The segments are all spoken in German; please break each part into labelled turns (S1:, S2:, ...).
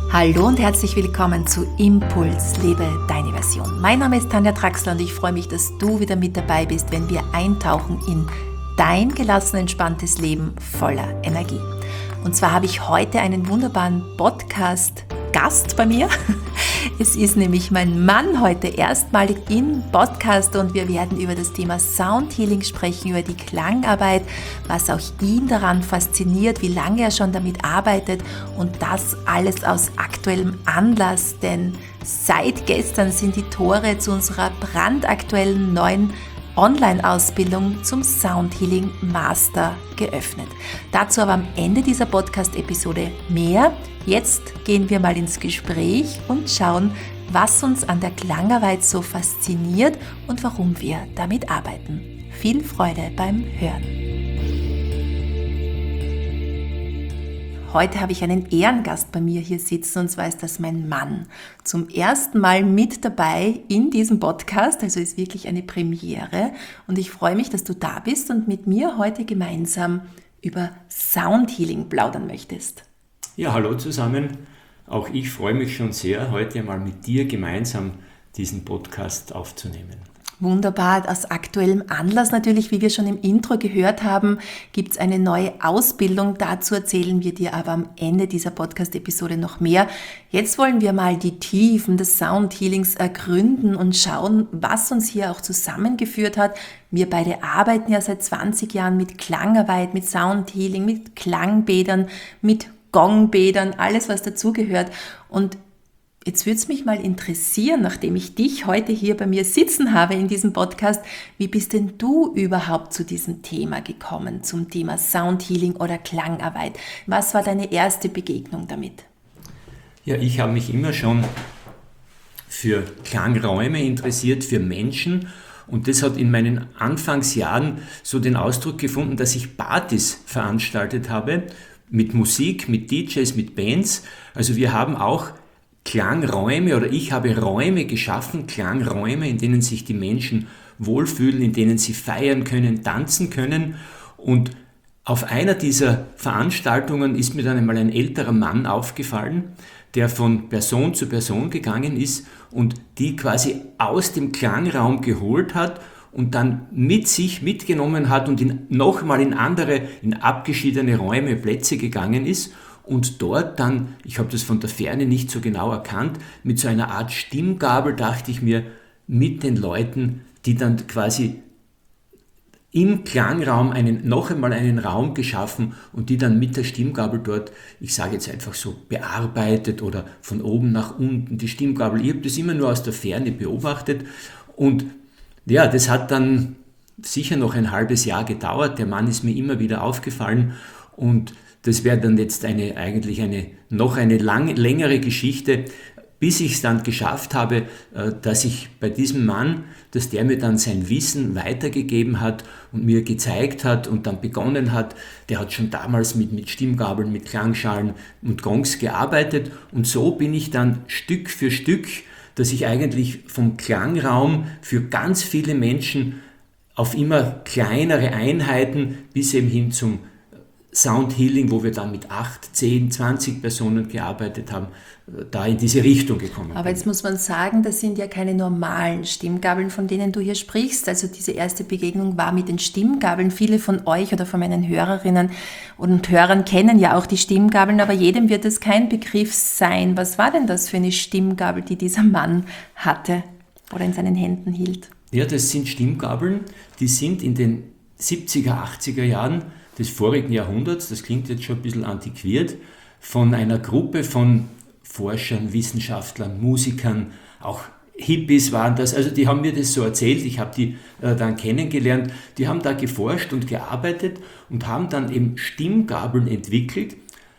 S1: Hallo und herzlich willkommen zu Impuls, lebe deine Version. Mein Name ist Tanja Traxler und ich freue mich, dass du wieder mit dabei bist, wenn wir eintauchen in dein gelassen, entspanntes Leben voller Energie. Und zwar habe ich heute einen wunderbaren Podcast-Gast bei mir. Es ist nämlich mein Mann heute erstmalig im Podcast und wir werden über das Thema Sound Healing sprechen, über die Klangarbeit, was auch ihn daran fasziniert, wie lange er schon damit arbeitet und das alles aus aktuellem Anlass, denn seit gestern sind die Tore zu unserer brandaktuellen neuen Online-Ausbildung zum Sound Healing Master geöffnet. Dazu aber am Ende dieser Podcast-Episode mehr. Jetzt gehen wir mal ins Gespräch und schauen, was uns an der Klangarbeit so fasziniert und warum wir damit arbeiten. Viel Freude beim Hören. Heute habe ich einen Ehrengast bei mir hier sitzen und zwar ist das mein Mann. Zum ersten Mal mit dabei in diesem Podcast, also ist wirklich eine Premiere und ich freue mich, dass du da bist und mit mir heute gemeinsam über Sound Healing plaudern möchtest.
S2: Ja, hallo zusammen. Auch ich freue mich schon sehr, heute mal mit dir gemeinsam diesen Podcast aufzunehmen.
S1: Wunderbar, aus aktuellem Anlass natürlich, wie wir schon im Intro gehört haben, gibt es eine neue Ausbildung. Dazu erzählen wir dir aber am Ende dieser Podcast-Episode noch mehr. Jetzt wollen wir mal die Tiefen des Sound Healings ergründen und schauen, was uns hier auch zusammengeführt hat. Wir beide arbeiten ja seit 20 Jahren mit Klangarbeit, mit Sound Healing, mit Klangbädern, mit Gongbädern, alles was dazugehört. Und jetzt würde es mich mal interessieren, nachdem ich dich heute hier bei mir sitzen habe in diesem Podcast, wie bist denn du überhaupt zu diesem Thema gekommen, zum Thema Sound Healing oder Klangarbeit? Was war deine erste Begegnung damit?
S2: Ja, ich habe mich immer schon für Klangräume interessiert, für Menschen. Und das hat in meinen Anfangsjahren so den Ausdruck gefunden, dass ich Partys veranstaltet habe, mit Musik, mit DJs, mit Bands. Also wir haben auch Klangräume oder ich habe Räume geschaffen, Klangräume, in denen sich die Menschen wohlfühlen, in denen sie feiern können, tanzen können. Und auf einer dieser Veranstaltungen ist mir dann einmal ein älterer Mann aufgefallen, der von Person zu Person gegangen ist und die quasi aus dem Klangraum geholt hat und dann mit sich mitgenommen hat und nochmal in andere, in abgeschiedene Räume, Plätze gegangen ist und dort dann, ich habe das von der Ferne nicht so genau erkannt, mit so einer Art Stimmgabel, dachte ich mir, mit den Leuten, die dann quasi im Klangraum noch einmal einen Raum geschaffen und die dann mit der Stimmgabel dort, ich sage jetzt einfach so, bearbeitet oder von oben nach unten die Stimmgabel. Ich habe das immer nur aus der Ferne beobachtet und ja, das hat dann sicher noch ein halbes Jahr gedauert. Der Mann ist mir immer wieder aufgefallen und das wäre dann jetzt eigentlich eine längere Geschichte, bis ich es dann geschafft habe, dass ich bei diesem Mann, dass der mir dann sein Wissen weitergegeben hat und mir gezeigt hat und dann begonnen hat, der hat schon damals mit Stimmgabeln, mit Klangschalen und Gongs gearbeitet und so bin ich dann Stück für Stück, dass ich eigentlich vom Klangraum für ganz viele Menschen auf immer kleinere Einheiten bis eben hin zum Sound Healing, wo wir dann mit 8, 10, 20 Personen gearbeitet haben, da in diese Richtung gekommen bin.
S1: Aber jetzt muss man sagen, das sind ja keine normalen Stimmgabeln, von denen du hier sprichst. Also diese erste Begegnung war mit den Stimmgabeln. Viele von euch oder von meinen Hörerinnen und Hörern kennen ja auch die Stimmgabeln, aber jedem wird es kein Begriff sein. Was war denn das für eine Stimmgabel, die dieser Mann hatte oder in seinen Händen hielt?
S2: Ja, das sind Stimmgabeln, die sind in den 70er, 80er Jahren des vorigen Jahrhunderts, das klingt jetzt schon ein bisschen antiquiert, von einer Gruppe von Forschern, Wissenschaftlern, Musikern, auch Hippies waren das, also die haben mir das so erzählt, ich habe die dann kennengelernt, die haben da geforscht und gearbeitet und haben dann eben Stimmgabeln entwickelt,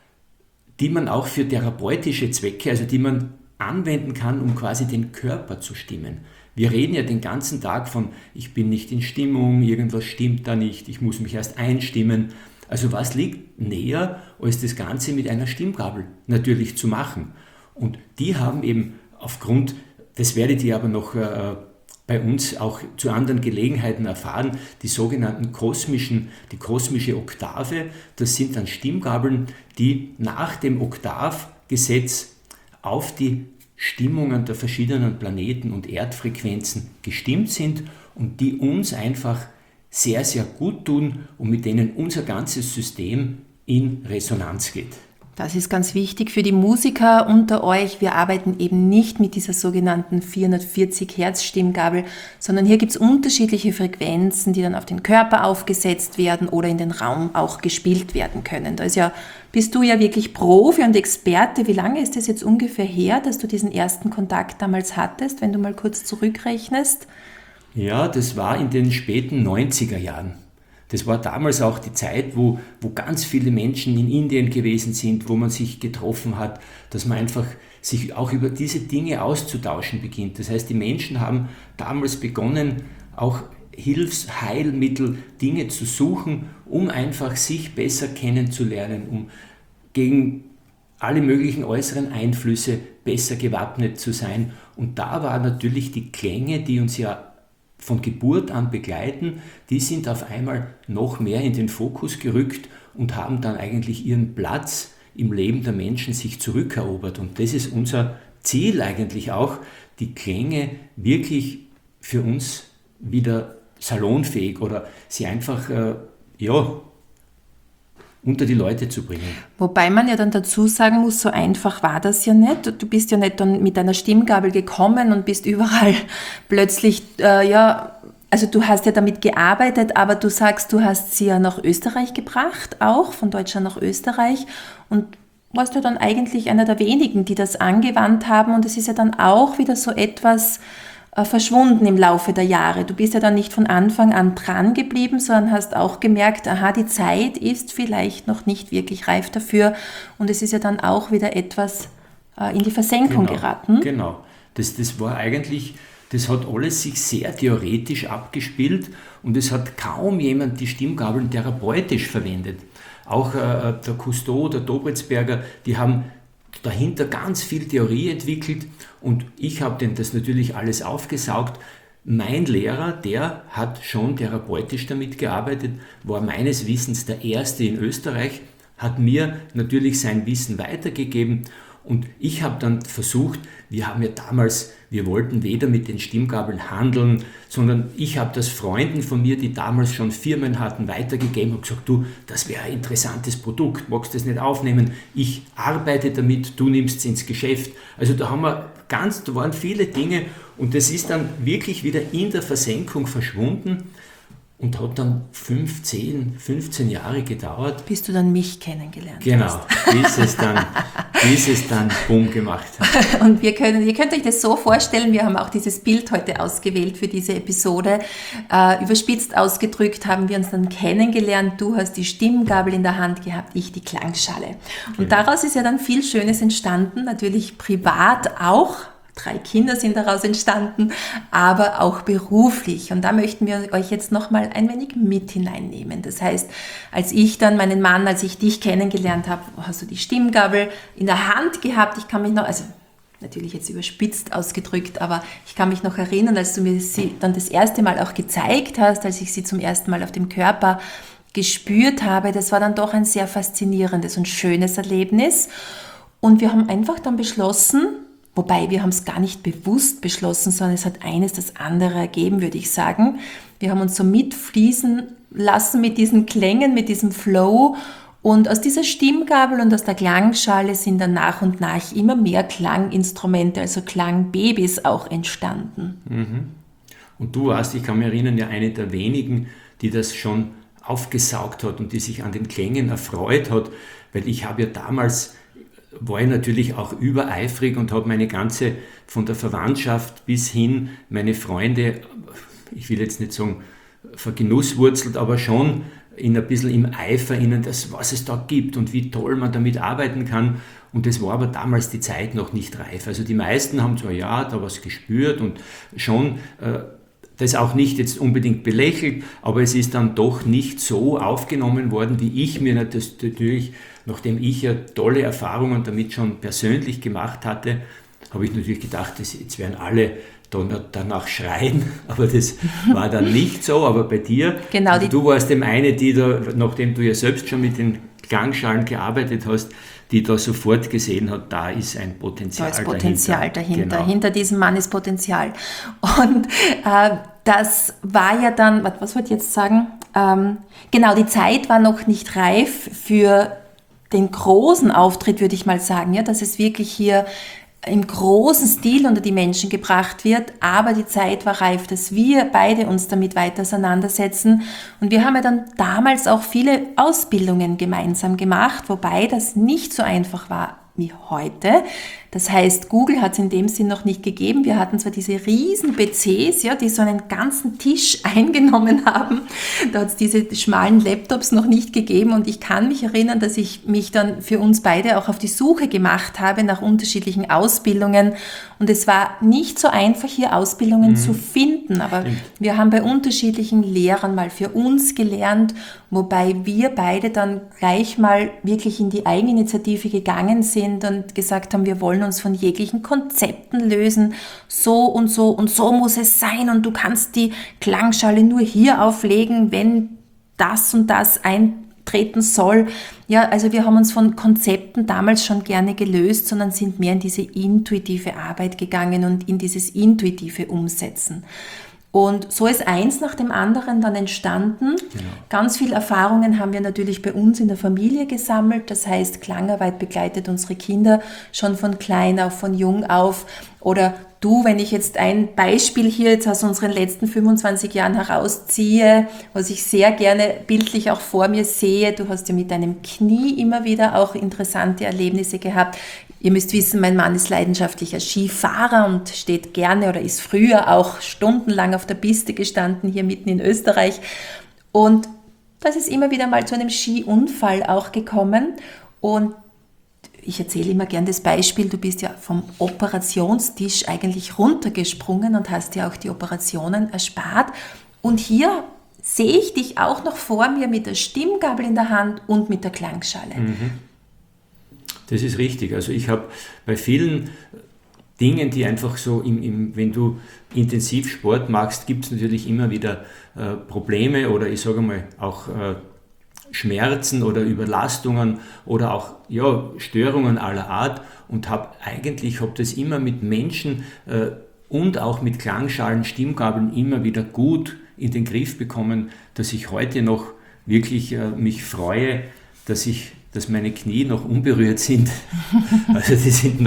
S2: die man auch für therapeutische Zwecke, also die man anwenden kann, um quasi den Körper zu stimmen. Wir reden ja den ganzen Tag von, ich bin nicht in Stimmung, irgendwas stimmt da nicht, ich muss mich erst einstimmen. Also was liegt näher, als das Ganze mit einer Stimmgabel natürlich zu machen? Und die haben eben aufgrund, das werdet ihr aber noch bei uns auch zu anderen Gelegenheiten erfahren, die sogenannten die kosmische Oktave, das sind dann Stimmgabeln, die nach dem Oktavgesetz auf die Stimmungen der verschiedenen Planeten und Erdfrequenzen gestimmt sind und die uns einfach sehr, sehr gut tun und mit denen unser ganzes System in Resonanz geht.
S1: Das ist ganz wichtig für die Musiker unter euch. Wir arbeiten eben nicht mit dieser sogenannten 440 Hertz Stimmgabel, sondern hier gibt es unterschiedliche Frequenzen, die dann auf den Körper aufgesetzt werden oder in den Raum auch gespielt werden können. Bist du ja wirklich Profi und Experte. Wie lange ist es jetzt ungefähr her, dass du diesen ersten Kontakt damals hattest, wenn du mal kurz zurückrechnest?
S2: Ja, das war in den späten 90er Jahren. Das war damals auch die Zeit, wo ganz viele Menschen in Indien gewesen sind, wo man sich getroffen hat, dass man einfach sich auch über diese Dinge auszutauschen beginnt. Das heißt, die Menschen haben damals begonnen, auch Hilfsheilmittel, Dinge zu suchen, um einfach sich besser kennenzulernen, um gegen alle möglichen äußeren Einflüsse besser gewappnet zu sein. Und da waren natürlich die Klänge, die uns ja von Geburt an begleiten, die sind auf einmal noch mehr in den Fokus gerückt und haben dann eigentlich ihren Platz im Leben der Menschen sich zurückerobert. Und das ist unser Ziel eigentlich auch, die Klänge wirklich für uns wieder salonfähig oder sie einfach unter die Leute zu bringen.
S1: Wobei man ja dann dazu sagen muss, so einfach war das ja nicht. Du bist ja nicht dann mit deiner Stimmgabel gekommen und bist überall plötzlich, also du hast ja damit gearbeitet, aber du sagst, du hast sie ja nach Österreich gebracht, auch von Deutschland nach Österreich und warst ja dann eigentlich einer der wenigen, die das angewandt haben und es ist ja dann auch wieder so etwas verschwunden im Laufe der Jahre. Du bist ja dann nicht von Anfang an dran geblieben, sondern hast auch gemerkt, die Zeit ist vielleicht noch nicht wirklich reif dafür und es ist ja dann auch wieder etwas in die Versenkung geraten.
S2: Genau, das war eigentlich, das hat alles sich sehr theoretisch abgespielt und es hat kaum jemand die Stimmgabeln therapeutisch verwendet. Auch der Cousteau, der Dobritzberger, die haben dahinter ganz viel Theorie entwickelt und ich habe das natürlich alles aufgesaugt. Mein Lehrer, der hat schon therapeutisch damit gearbeitet, war meines Wissens der Erste in Österreich, hat mir natürlich sein Wissen weitergegeben und ich habe dann versucht, wir wollten weder mit den Stimmgabeln handeln, sondern ich habe das Freunden von mir, die damals schon Firmen hatten, weitergegeben und gesagt, du, das wäre ein interessantes Produkt, magst du das nicht aufnehmen? Ich arbeite damit, du nimmst es ins Geschäft. Also da waren viele Dinge und das ist dann wirklich wieder in der Versenkung verschwunden und hat dann 15 Jahre gedauert.
S1: Bis du dann mich kennengelernt
S2: hast. Genau, bis es dann Bumm gemacht hat.
S1: Und ihr könnt euch das so vorstellen, wir haben auch dieses Bild heute ausgewählt für diese Episode. Überspitzt ausgedrückt haben wir uns dann kennengelernt. Du hast die Stimmgabel in der Hand gehabt, ich die Klangschale. Und daraus ist ja dann viel Schönes entstanden, natürlich privat auch. 3 Kinder sind daraus entstanden, aber auch beruflich. Und da möchten wir euch jetzt nochmal ein wenig mit hineinnehmen. Das heißt, als ich dich kennengelernt habe, hast du die Stimmgabel in der Hand gehabt. Ich kann mich noch, also natürlich jetzt überspitzt ausgedrückt, aber ich kann mich noch erinnern, als du mir sie dann das erste Mal auch gezeigt hast, als ich sie zum ersten Mal auf dem Körper gespürt habe. Das war dann doch ein sehr faszinierendes und schönes Erlebnis. Und wir haben einfach dann beschlossen, wobei wir haben es gar nicht bewusst beschlossen, sondern es hat eines das andere ergeben, würde ich sagen. Wir haben uns so mitfließen lassen mit diesen Klängen, mit diesem Flow und aus dieser Stimmgabel und aus der Klangschale sind dann nach und nach immer mehr Klanginstrumente, also Klangbabys auch entstanden.
S2: Mhm. Und du warst, ich kann mich erinnern, ja eine der wenigen, die das schon aufgesaugt hat und die sich an den Klängen erfreut hat, weil ich habe ja damals war ich natürlich auch übereifrig und habe meine ganze, von der Verwandtschaft bis hin, meine Freunde, ich will jetzt nicht sagen vergenusswurzelt, aber schon ein bisschen im Eifer ihnen, was es da gibt und wie toll man damit arbeiten kann. Und das war aber damals die Zeit noch nicht reif. Also die meisten haben zwar da was gespürt und schon das auch nicht jetzt unbedingt belächelt, aber es ist dann doch nicht so aufgenommen worden, wie ich mir das natürlich, nachdem ich ja tolle Erfahrungen damit schon persönlich gemacht hatte, habe ich natürlich gedacht, jetzt werden alle danach schreien, aber das war dann nicht so. Aber bei dir,
S1: genau,
S2: du warst dem eine, die da, nachdem du ja selbst schon mit den Klangschalen gearbeitet hast, die da sofort gesehen hat, da ist ein Potenzial dahinter.
S1: Da ist Potenzial dahinter.
S2: Genau.
S1: Hinter diesem Mann ist Potenzial. Und das war ja dann, was wollte ich jetzt sagen? Genau, die Zeit war noch nicht reif für den großen Auftritt, würde ich mal sagen, ja, dass es wirklich hier im großen Stil unter die Menschen gebracht wird, aber die Zeit war reif, dass wir beide uns damit weiter auseinandersetzen. Und wir haben ja dann damals auch viele Ausbildungen gemeinsam gemacht, wobei das nicht so einfach war wie heute. Das heißt, Google hat es in dem Sinn noch nicht gegeben. Wir hatten zwar diese riesen PCs, ja, die so einen ganzen Tisch eingenommen haben. Da hat es diese schmalen Laptops noch nicht gegeben. Und ich kann mich erinnern, dass ich mich dann für uns beide auch auf die Suche gemacht habe nach unterschiedlichen Ausbildungen. Und es war nicht so einfach, hier Ausbildungen zu finden. Aber wir haben bei unterschiedlichen Lehrern mal für uns gelernt, wobei wir beide dann gleich mal wirklich in die Eigeninitiative gegangen sind und gesagt haben, wir wollen uns von jeglichen Konzepten lösen, so und so muss es sein und du kannst die Klangschale nur hier auflegen, wenn das und das eintreten soll. Ja, also wir haben uns von Konzepten damals schon gerne gelöst, sondern sind mehr in diese intuitive Arbeit gegangen und in dieses intuitive Umsetzen. Und so ist eins nach dem anderen dann entstanden. Genau. Ganz viele Erfahrungen haben wir natürlich bei uns in der Familie gesammelt. Das heißt, Klangarbeit begleitet unsere Kinder schon von klein auf, von jung auf. Oder du, wenn ich jetzt ein Beispiel hier jetzt aus unseren letzten 25 Jahren herausziehe, was ich sehr gerne bildlich auch vor mir sehe, du hast ja mit deinem Knie immer wieder auch interessante Erlebnisse gehabt. Ihr müsst wissen, mein Mann ist leidenschaftlicher Skifahrer und steht gerne oder ist früher auch stundenlang auf der Piste gestanden, hier mitten in Österreich. Und das ist immer wieder mal zu einem Skiunfall auch gekommen. Und ich erzähle immer gern das Beispiel, du bist ja vom Operationstisch eigentlich runtergesprungen und hast ja auch die Operationen erspart. Und hier sehe ich dich auch noch vor mir mit der Stimmgabel in der Hand und mit der Klangschale.
S2: Das ist richtig. Also ich habe bei vielen Dingen, die einfach so, wenn du intensiv Sport machst, gibt es natürlich immer wieder Probleme oder ich sage mal auch Schmerzen oder Überlastungen oder auch Störungen aller Art und habe das immer mit Menschen und auch mit Klangschalen, Stimmgabeln immer wieder gut in den Griff bekommen, dass ich heute noch wirklich mich freue, dass meine Knie noch unberührt sind. Also die sind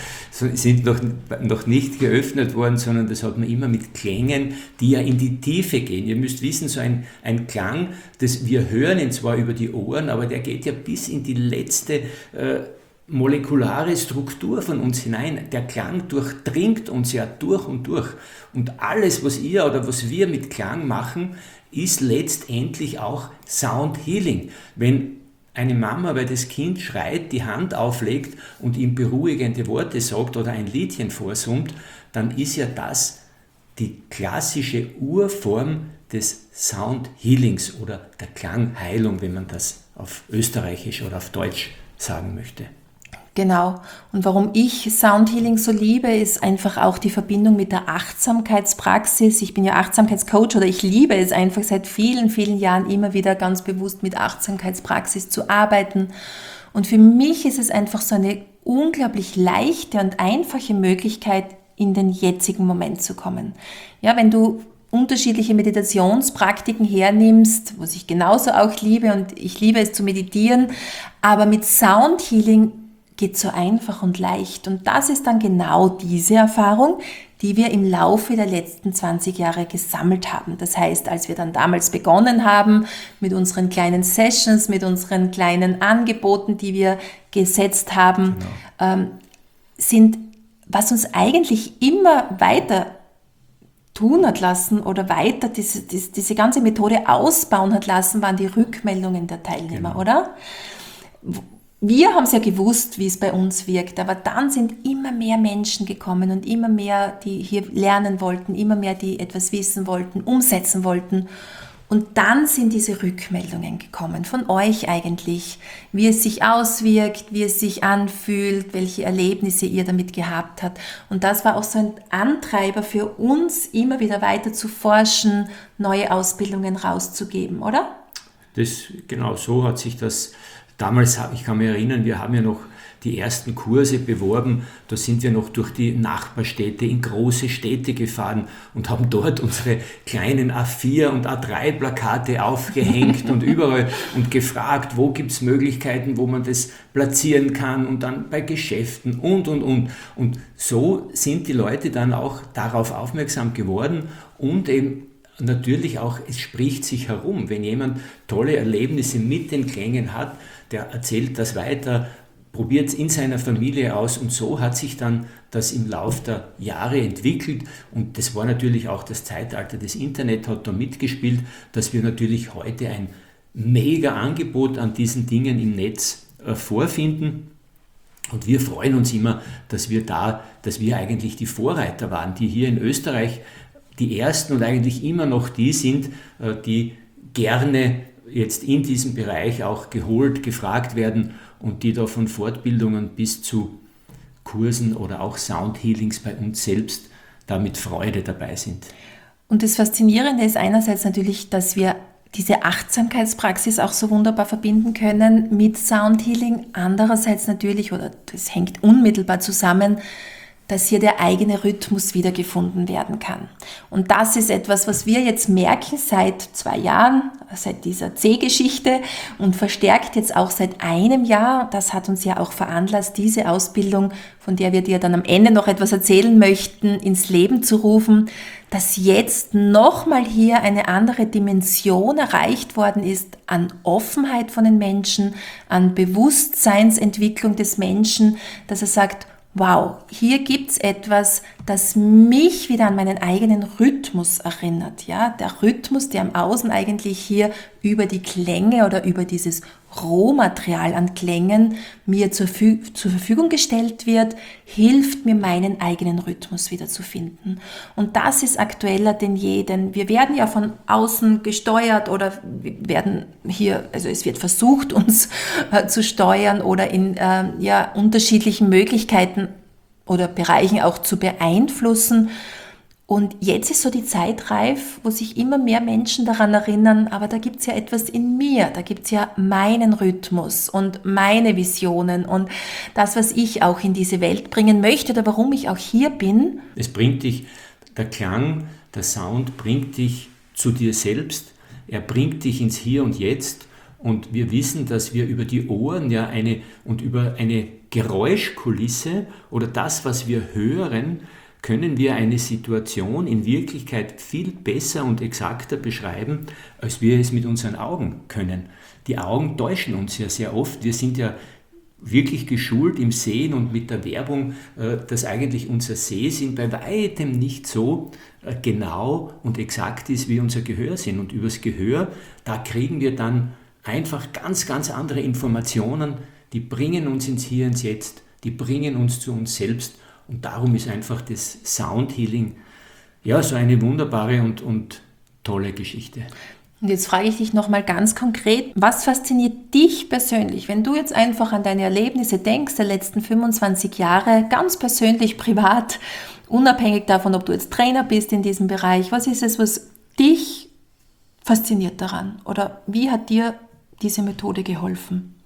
S2: noch nicht geöffnet worden, sondern das hat man immer mit Klängen, die ja in die Tiefe gehen. Ihr müsst wissen, so ein Klang, wir hören ihn zwar über die Ohren, aber der geht ja bis in die letzte molekulare Struktur von uns hinein. Der Klang durchdringt uns ja durch und durch. Und alles, was wir mit Klang machen, ist letztendlich auch Sound Healing. Wenn eine Mama, weil das Kind schreit, die Hand auflegt und ihm beruhigende Worte sagt oder ein Liedchen vorsummt, dann ist ja das die klassische Urform des Sound Healings oder der Klangheilung, wenn man das auf Österreichisch oder auf Deutsch sagen möchte.
S1: Genau. Und warum ich Sound Healing so liebe, ist einfach auch die Verbindung mit der Achtsamkeitspraxis. Ich bin ja Achtsamkeitscoach oder ich liebe es einfach seit vielen, vielen Jahren immer wieder ganz bewusst mit Achtsamkeitspraxis zu arbeiten. Und für mich ist es einfach so eine unglaublich leichte und einfache Möglichkeit, in den jetzigen Moment zu kommen. Ja, wenn du unterschiedliche Meditationspraktiken hernimmst, was ich genauso auch liebe und ich liebe es zu meditieren, aber mit Sound Healing geht so einfach und leicht. Und das ist dann genau diese Erfahrung, die wir im Laufe der letzten 20 Jahre gesammelt haben. Das heißt, als wir dann damals begonnen haben mit unseren kleinen Sessions, mit unseren kleinen Angeboten, die wir gesetzt haben, was uns eigentlich immer weiter tun hat lassen oder weiter diese ganze Methode ausbauen hat lassen, waren die Rückmeldungen der Teilnehmer, oder? Wir haben es ja gewusst, wie es bei uns wirkt, aber dann sind immer mehr Menschen gekommen und immer mehr, die hier lernen wollten, immer mehr, die etwas wissen wollten, umsetzen wollten. Und dann sind diese Rückmeldungen gekommen, von euch eigentlich, wie es sich auswirkt, wie es sich anfühlt, welche Erlebnisse ihr damit gehabt habt. Und das war auch so ein Antreiber für uns, immer wieder weiter zu forschen, neue Ausbildungen rauszugeben, oder?
S2: Genau so hat sich das damals, ich kann mich erinnern, wir haben ja noch die ersten Kurse beworben. Da sind wir noch durch die Nachbarstädte in große Städte gefahren und haben dort unsere kleinen A4 und A3-Plakate aufgehängt und überall und gefragt, wo gibt es Möglichkeiten, wo man das platzieren kann und dann bei Geschäften und. Und so sind die Leute dann auch darauf aufmerksam geworden und eben natürlich auch, es spricht sich herum. Wenn jemand tolle Erlebnisse mit den Klängen hat, der erzählt das weiter, probiert es in seiner Familie aus und so hat sich dann das im Laufe der Jahre entwickelt und das war natürlich auch das Zeitalter des Internet, hat da mitgespielt, dass wir natürlich heute ein mega Angebot an diesen Dingen im Netz vorfinden. Und wir freuen uns immer, dass wir eigentlich die Vorreiter waren, die hier in Österreich die ersten und eigentlich immer noch die sind, die gerne jetzt in diesem Bereich auch geholt, gefragt werden und die da von Fortbildungen bis zu Kursen oder auch Soundhealings bei uns selbst da mit Freude dabei sind.
S1: Und das Faszinierende ist einerseits natürlich, dass wir diese Achtsamkeitspraxis auch so wunderbar verbinden können mit Soundhealing. Andererseits natürlich, oder das hängt unmittelbar zusammen, dass hier der eigene Rhythmus wiedergefunden werden kann. Und das ist etwas, was wir jetzt merken seit 2 Jahren, seit dieser C-Geschichte und verstärkt jetzt auch seit einem Jahr. Das hat uns ja auch veranlasst, diese Ausbildung, von der wir dir dann am Ende noch etwas erzählen möchten, ins Leben zu rufen, dass jetzt nochmal hier eine andere Dimension erreicht worden ist an Offenheit von den Menschen, an Bewusstseinsentwicklung des Menschen, dass er sagt, wow, hier gibt's etwas, das mich wieder an meinen eigenen Rhythmus erinnert. Ja? Der Rhythmus, der im Außen eigentlich hier über die Klänge oder über dieses Rohmaterial an Klängen mir zur Verfügung gestellt wird, hilft mir, meinen eigenen Rhythmus wieder zu finden. Und das ist aktueller denn je, denn wir werden ja von außen gesteuert oder werden hier, also es wird versucht, uns zu steuern oder in unterschiedlichen Möglichkeiten oder Bereichen auch zu beeinflussen. Und jetzt ist so die Zeit reif, wo sich immer mehr Menschen daran erinnern, aber da gibt's ja etwas in mir, da gibt's ja meinen Rhythmus und meine Visionen und das, was ich auch in diese Welt bringen möchte oder warum ich auch hier bin.
S2: Es bringt dich, der Klang, der Sound bringt dich zu dir selbst, er bringt dich ins Hier und Jetzt und wir wissen, dass wir über die Ohren und über eine Geräuschkulisse oder das, was wir hören, können wir eine Situation in Wirklichkeit viel besser und exakter beschreiben, als wir es mit unseren Augen können. Die Augen täuschen uns ja sehr oft. Wir sind ja wirklich geschult im Sehen und mit der Werbung, dass eigentlich unser Sehsinn bei weitem nicht so genau und exakt ist, wie unser Gehörsinn. Und übers Gehör, da kriegen wir dann einfach ganz, ganz andere Informationen, die bringen uns ins Hier und Jetzt, die bringen uns zu uns selbst. Und darum ist einfach das Soundhealing ja so eine wunderbare und tolle Geschichte.
S1: Und jetzt frage ich dich nochmal ganz konkret, was fasziniert dich persönlich, wenn du jetzt einfach an deine Erlebnisse denkst, der letzten 25 Jahre, ganz persönlich, privat, unabhängig davon, ob du jetzt Trainer bist in diesem Bereich, was ist es, was dich fasziniert daran? Oder wie hat dir diese Methode geholfen?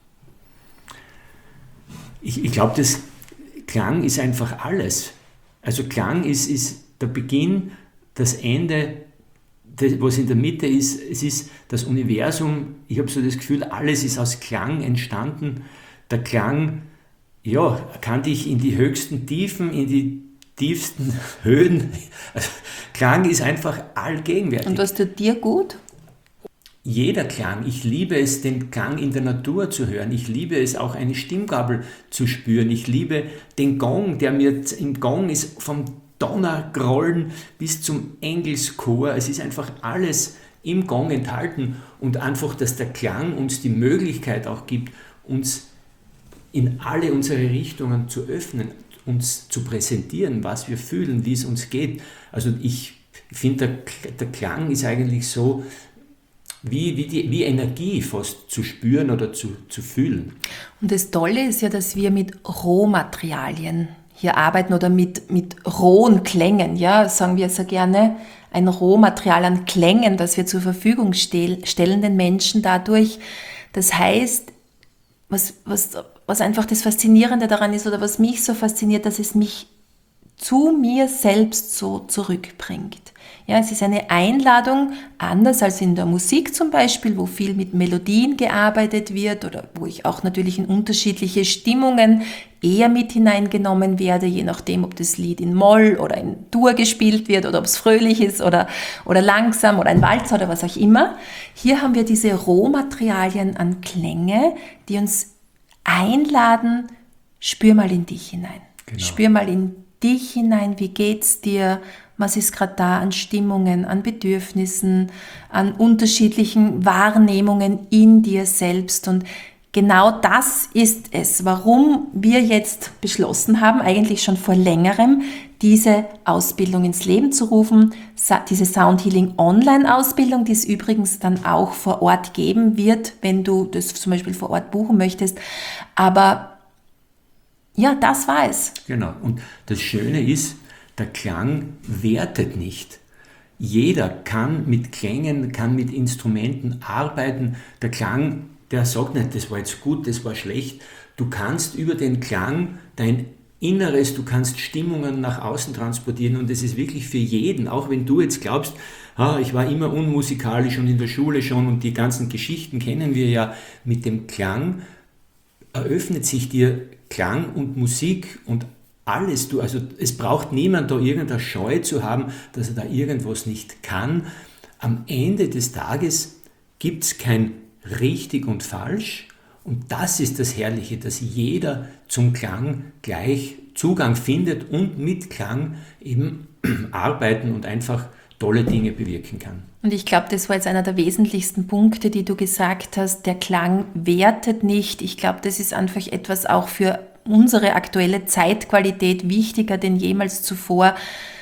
S2: Ich glaube, das Klang ist einfach alles. Also Klang ist der Beginn, das Ende, was in der Mitte ist. Es ist das Universum. Ich habe so das Gefühl, alles ist aus Klang entstanden. Der Klang, ja, kann dich in die höchsten Tiefen, in die tiefsten Höhen. Also Klang ist einfach allgegenwärtig.
S1: Und was tut dir gut?
S2: Jeder Klang, ich liebe es, den Klang in der Natur zu hören. Ich liebe es, auch eine Stimmgabel zu spüren. Ich liebe den Gong, der mir im Gong ist, vom Donnergrollen bis zum Engelschor. Es ist einfach alles im Gong enthalten und einfach, dass der Klang uns die Möglichkeit auch gibt, uns in alle unsere Richtungen zu öffnen, uns zu präsentieren, was wir fühlen, wie es uns geht. Also ich finde, der Klang ist eigentlich so wie Energie fast zu spüren oder zu fühlen.
S1: Und das Tolle ist ja, dass wir mit Rohmaterialien hier arbeiten oder mit rohen Klängen, ja, sagen wir so gerne, ein Rohmaterial an Klängen, das wir zur Verfügung stellen den Menschen dadurch. Das heißt, was was einfach das Faszinierende daran ist oder was mich so fasziniert, dass es mich zu mir selbst so zurückbringt. Ja, es ist eine Einladung, anders als in der Musik zum Beispiel, wo viel mit Melodien gearbeitet wird oder wo ich auch natürlich in unterschiedliche Stimmungen eher mit hineingenommen werde, je nachdem, ob das Lied in Moll oder in Dur gespielt wird oder ob es fröhlich ist oder langsam oder ein Walzer oder was auch immer. Hier haben wir diese Rohmaterialien an Klänge, die uns einladen, spür mal in dich hinein. Genau. Spür mal in dich hinein, wie geht's dir? Was ist gerade da an Stimmungen, an Bedürfnissen, an unterschiedlichen Wahrnehmungen in dir selbst? Und genau das ist es, warum wir jetzt beschlossen haben, eigentlich schon vor längerem, diese Ausbildung ins Leben zu rufen, diese Sound Healing Online-Ausbildung, die es übrigens dann auch vor Ort geben wird, wenn du das zum Beispiel vor Ort buchen möchtest. Aber ja, das war es.
S2: Genau. Und das Schöne ist, der Klang wertet nicht. Jeder kann mit Klängen, kann mit Instrumenten arbeiten. Der Klang, der sagt nicht, das war jetzt gut, das war schlecht. Du kannst über den Klang dein Inneres, du kannst Stimmungen nach außen transportieren und das ist wirklich für jeden, auch wenn du jetzt glaubst, ich war immer unmusikalisch und in der Schule schon und die ganzen Geschichten kennen wir ja, mit dem Klang eröffnet sich dir Klang und Musik und alles, also es braucht niemand da irgendeine Scheu zu haben, dass er da irgendwas nicht kann. Am Ende des Tages gibt es kein richtig und falsch und das ist das Herrliche, dass jeder zum Klang gleich Zugang findet und mit Klang eben arbeiten und einfach tolle Dinge bewirken kann.
S1: Und ich glaube, das war jetzt einer der wesentlichsten Punkte, die du gesagt hast. Der Klang wertet nicht. Ich glaube, das ist einfach etwas auch für unsere aktuelle Zeitqualität wichtiger denn jemals zuvor,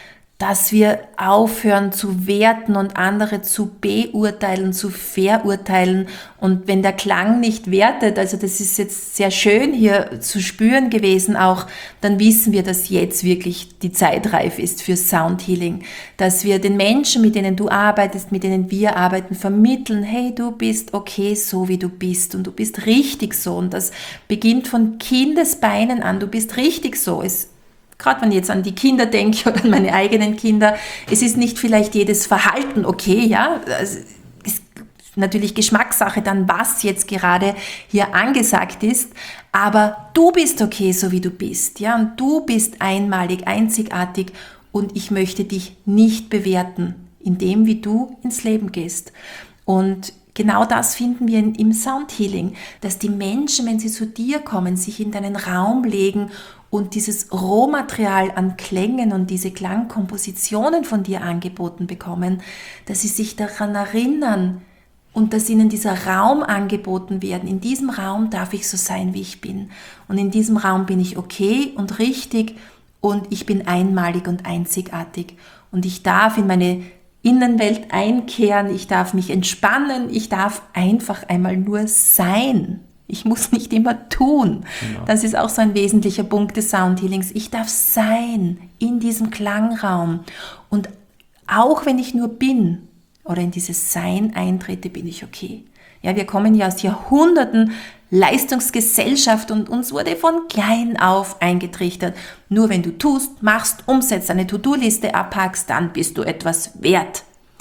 S1: dass wir aufhören zu werten und andere zu beurteilen, zu verurteilen. Und wenn der Klang nicht wertet, also das ist jetzt sehr schön hier zu spüren gewesen auch, dann wissen wir, dass jetzt wirklich die Zeit reif ist für Sound Healing. Dass wir den Menschen, mit denen du arbeitest, mit denen wir arbeiten, vermitteln, hey, du bist okay so, wie du bist und du bist richtig so. Und das beginnt von Kindesbeinen an, du bist richtig so. Gerade wenn ich jetzt an die Kinder denke oder an meine eigenen Kinder, es ist nicht vielleicht jedes Verhalten okay, ja, es ist natürlich Geschmackssache dann, was jetzt gerade hier angesagt ist, aber du bist okay, so wie du bist, ja, und du bist einmalig, einzigartig und ich möchte dich nicht bewerten, in dem, wie du ins Leben gehst. Und genau das finden wir im Sound Healing, dass die Menschen, wenn sie zu dir kommen, sich in deinen Raum legen und dieses Rohmaterial an Klängen und diese Klangkompositionen von dir angeboten bekommen, dass sie sich daran erinnern und dass ihnen dieser Raum angeboten werden. In diesem Raum darf ich so sein, wie ich bin. Und in diesem Raum bin ich okay und richtig und ich bin einmalig und einzigartig. Und ich darf in meine Innenwelt einkehren, ich darf mich entspannen, ich darf einfach einmal nur sein. Ich muss nicht immer tun. Genau. Das ist auch so ein wesentlicher Punkt des Sound Healings. Ich darf sein in diesem Klangraum. Und auch wenn ich nur bin oder in dieses Sein eintrete, bin ich okay. Ja, wir kommen ja aus Jahrhunderten Leistungsgesellschaft und uns wurde von klein auf eingetrichtert. Nur wenn du tust, machst, umsetzt, eine To-Do-Liste abhackst, dann bist du etwas wert.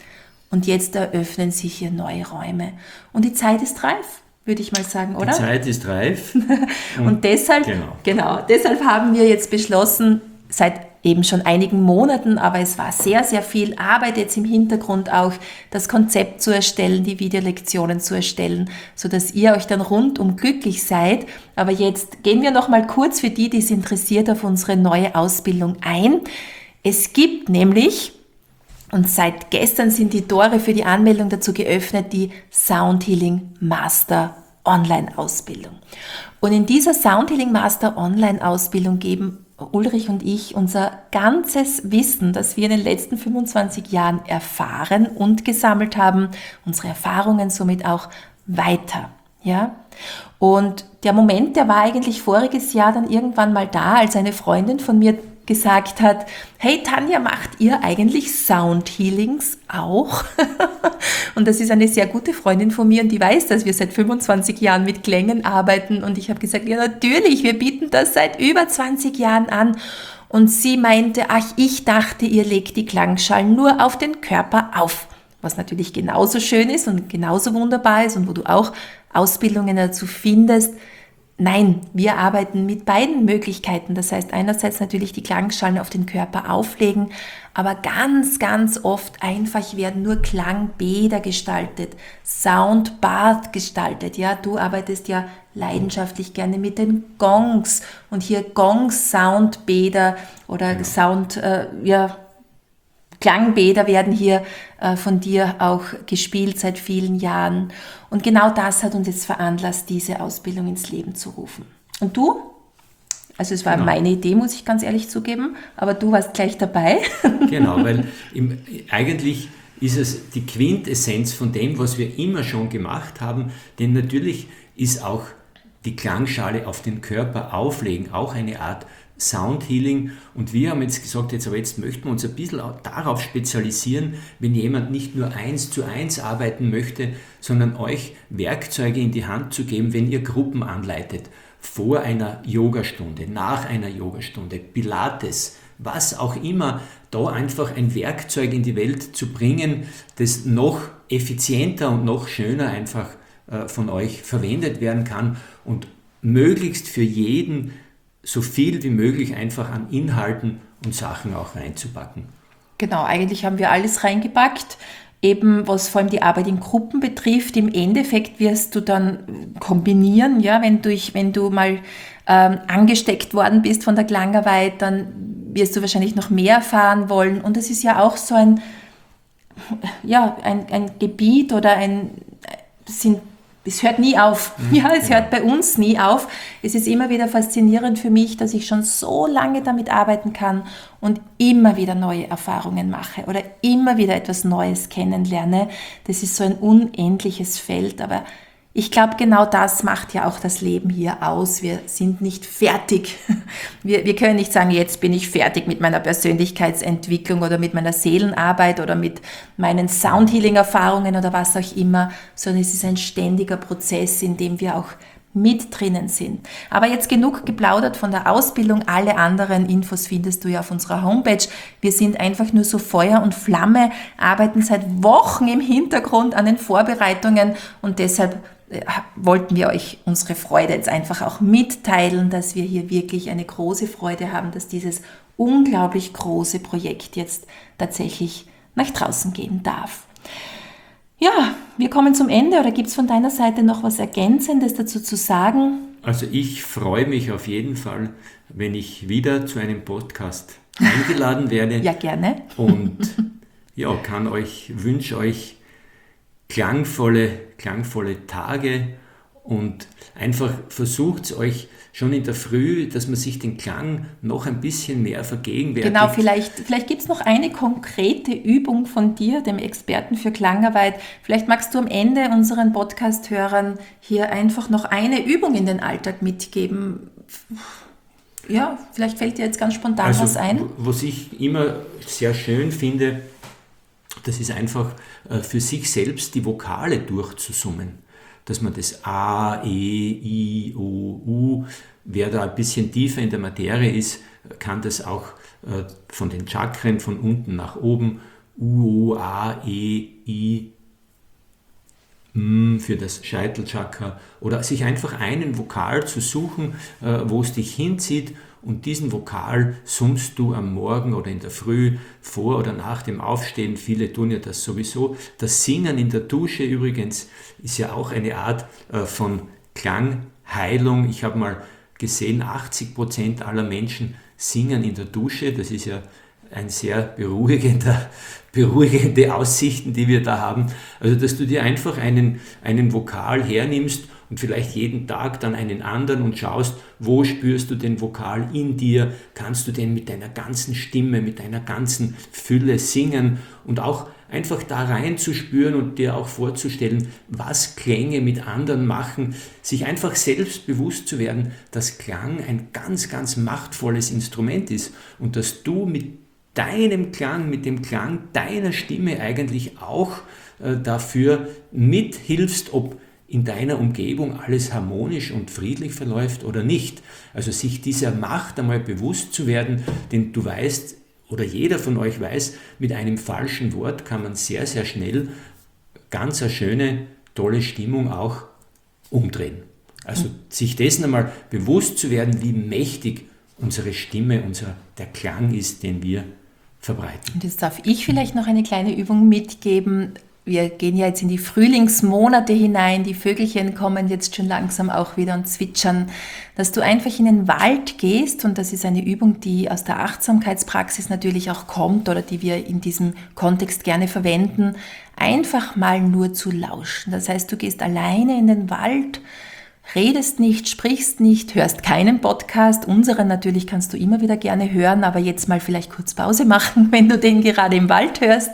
S1: Und jetzt eröffnen sich hier neue Räume. Und die Zeit ist reif, würde ich mal sagen, oder?
S2: Die Zeit ist reif.
S1: Und deshalb haben wir jetzt beschlossen, seit eben schon einigen Monaten, aber es war sehr, sehr viel Arbeit jetzt im Hintergrund auch, das Konzept zu erstellen, die Videolektionen zu erstellen, sodass ihr euch dann rundum glücklich seid. Aber jetzt gehen wir noch mal kurz für die, die es interessiert, auf unsere neue Ausbildung ein. Es gibt nämlich, und seit gestern sind die Tore für die Anmeldung dazu geöffnet, die Sound Healing Master Online-Ausbildung. Und in dieser Sound Healing Master Online-Ausbildung geben Ulrich und ich unser ganzes Wissen, das wir in den letzten 25 Jahren erfahren und gesammelt haben, unsere Erfahrungen somit auch weiter. Ja? Und der Moment, der war eigentlich voriges Jahr dann irgendwann mal da, als eine Freundin von mir gesagt hat, hey Tanja, macht ihr eigentlich Sound Healings auch? Und das ist eine sehr gute Freundin von mir und die weiß, dass wir seit 25 Jahren mit Klängen arbeiten und ich habe gesagt, ja natürlich, wir bieten das seit über 20 Jahren an. Und sie meinte, ach, ich dachte, ihr legt die Klangschalen nur auf den Körper auf. Was natürlich genauso schön ist und genauso wunderbar ist und wo du auch Ausbildungen dazu findest. Nein, wir arbeiten mit beiden Möglichkeiten. Das heißt, einerseits natürlich die Klangschalen auf den Körper auflegen, aber ganz, ganz oft einfach werden nur Klangbäder gestaltet, Soundbath gestaltet. Ja, du arbeitest ja leidenschaftlich gerne mit den Gongs und hier Gong-Soundbäder oder Klangbäder werden hier von dir auch gespielt seit vielen Jahren. Und genau das hat uns jetzt veranlasst, diese Ausbildung ins Leben zu rufen. Und du? Also es war meine Idee, muss ich ganz ehrlich zugeben, aber du warst gleich dabei.
S2: Genau, weil eigentlich ist es die Quintessenz von dem, was wir immer schon gemacht haben, denn natürlich ist auch die Klangschale auf den Körper auflegen auch eine Art Sound Healing und wir haben jetzt gesagt, jetzt möchten wir uns ein bisschen darauf spezialisieren, wenn jemand nicht nur 1:1 arbeiten möchte, sondern euch Werkzeuge in die Hand zu geben, wenn ihr Gruppen anleitet, vor einer Yogastunde, nach einer Yogastunde, Pilates, was auch immer, da einfach ein Werkzeug in die Welt zu bringen, das noch effizienter und noch schöner einfach von euch verwendet werden kann und möglichst für jeden so viel wie möglich einfach an Inhalten und Sachen auch reinzupacken.
S1: Genau, eigentlich haben wir alles reingepackt, eben was vor allem die Arbeit in Gruppen betrifft. Im Endeffekt wirst du dann kombinieren, ja, wenn du mal angesteckt worden bist von der Klangarbeit, dann wirst du wahrscheinlich noch mehr erfahren wollen. Und es ist ja auch so ein Gebiet oder es hört nie auf. Ja, es hört bei uns nie auf. Es ist immer wieder faszinierend für mich, dass ich schon so lange damit arbeiten kann und immer wieder neue Erfahrungen mache oder immer wieder etwas Neues kennenlerne. Das ist so ein unendliches Feld, aber ich glaube, genau das macht ja auch das Leben hier aus. Wir sind nicht fertig. Wir können nicht sagen, jetzt bin ich fertig mit meiner Persönlichkeitsentwicklung oder mit meiner Seelenarbeit oder mit meinen Soundhealing-Erfahrungen oder was auch immer, sondern es ist ein ständiger Prozess, in dem wir auch mit drinnen sind. Aber jetzt genug geplaudert von der Ausbildung. Alle anderen Infos findest du ja auf unserer Homepage. Wir sind einfach nur so Feuer und Flamme, arbeiten seit Wochen im Hintergrund an den Vorbereitungen und deshalb wollten wir euch unsere Freude jetzt einfach auch mitteilen, dass wir hier wirklich eine große Freude haben, dass dieses unglaublich große Projekt jetzt tatsächlich nach draußen gehen darf. Ja, wir kommen zum Ende. Oder gibt es von deiner Seite noch was Ergänzendes dazu zu sagen?
S2: Also ich freue mich auf jeden Fall, wenn ich wieder zu einem Podcast eingeladen werde.
S1: Ja, gerne.
S2: Und ja, wünsche euch klangvolle Tage und einfach versucht es euch schon in der Früh, dass man sich den Klang noch ein bisschen mehr vergegenwärtigt.
S1: Genau, vielleicht gibt es noch eine konkrete Übung von dir, dem Experten für Klangarbeit. Vielleicht magst du am Ende unseren Podcast-Hörern hier einfach noch eine Übung in den Alltag mitgeben. Ja, vielleicht fällt dir jetzt ganz spontan was ein.
S2: Was ich immer sehr schön finde, das ist einfach für sich selbst die Vokale durchzusummen. Dass man das A, E, I, O, U, wer da ein bisschen tiefer in der Materie ist, kann das auch von den Chakren von unten nach oben, U, O, A, E, I, M für das Scheitelchakra oder sich einfach einen Vokal zu suchen, wo es dich hinzieht. Und diesen Vokal summst du am Morgen oder in der Früh vor oder nach dem Aufstehen. Viele tun ja das sowieso. Das Singen in der Dusche übrigens ist ja auch eine Art von Klangheilung. Ich habe mal gesehen, 80% aller Menschen singen in der Dusche. Das ist ja ein sehr beruhigende Aussichten, die wir da haben. Also, dass du dir einfach einen Vokal hernimmst und vielleicht jeden Tag dann einen anderen und schaust, wo spürst du den Vokal in dir, kannst du den mit deiner ganzen Stimme, mit deiner ganzen Fülle singen und auch einfach da reinzuspüren und dir auch vorzustellen, was Klänge mit anderen machen, sich einfach selbst bewusst zu werden, dass Klang ein ganz, ganz machtvolles Instrument ist und dass du mit deinem Klang, mit dem Klang deiner Stimme eigentlich auch dafür mithilfst, ob in deiner Umgebung alles harmonisch und friedlich verläuft oder nicht. Also sich dieser Macht einmal bewusst zu werden, denn du weißt, oder jeder von euch weiß, mit einem falschen Wort kann man sehr, sehr schnell ganz eine schöne, tolle Stimmung auch umdrehen. Also sich dessen einmal bewusst zu werden, wie mächtig unsere Stimme, der Klang ist, den wir verbreiten.
S1: Und jetzt darf ich vielleicht noch eine kleine Übung mitgeben. Wir gehen ja jetzt in die Frühlingsmonate hinein, die Vögelchen kommen jetzt schon langsam auch wieder und zwitschern, dass du einfach in den Wald gehst, und das ist eine Übung, die aus der Achtsamkeitspraxis natürlich auch kommt oder die wir in diesem Kontext gerne verwenden, einfach mal nur zu lauschen. Das heißt, du gehst alleine in den Wald, redest nicht, sprichst nicht, hörst keinen Podcast. Unseren natürlich kannst du immer wieder gerne hören, aber jetzt mal vielleicht kurz Pause machen, wenn du den gerade im Wald hörst.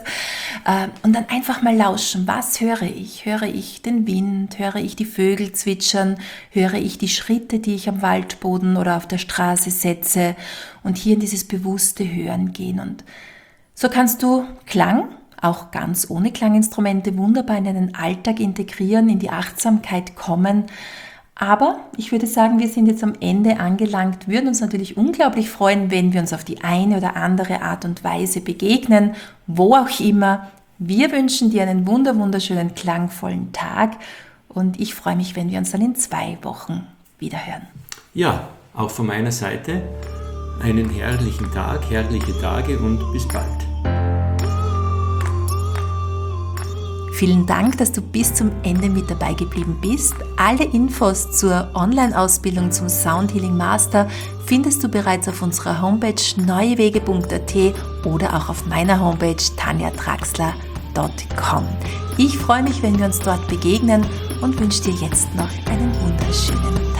S1: Und dann einfach mal lauschen. Was höre ich? Höre ich den Wind? Höre ich die Vögel zwitschern? Höre ich die Schritte, die ich am Waldboden oder auf der Straße setze? Und hier in dieses bewusste Hören gehen. Und so kannst du Klang, auch ganz ohne Klanginstrumente, wunderbar in deinen Alltag integrieren, in die Achtsamkeit kommen. Aber ich würde sagen, wir sind jetzt am Ende angelangt, würden uns natürlich unglaublich freuen, wenn wir uns auf die eine oder andere Art und Weise begegnen, wo auch immer. Wir wünschen dir einen wunderschönen, klangvollen Tag und ich freue mich, wenn wir uns dann in 2 Wochen wiederhören.
S2: Ja, auch von meiner Seite einen herrlichen Tag, herrliche Tage und bis bald.
S1: Vielen Dank, dass du bis zum Ende mit dabei geblieben bist. Alle Infos zur Online-Ausbildung zum Sound Healing Master findest du bereits auf unserer Homepage neuewege.at oder auch auf meiner Homepage tanjatraxler.com. Ich freue mich, wenn wir uns dort begegnen und wünsche dir jetzt noch einen wunderschönen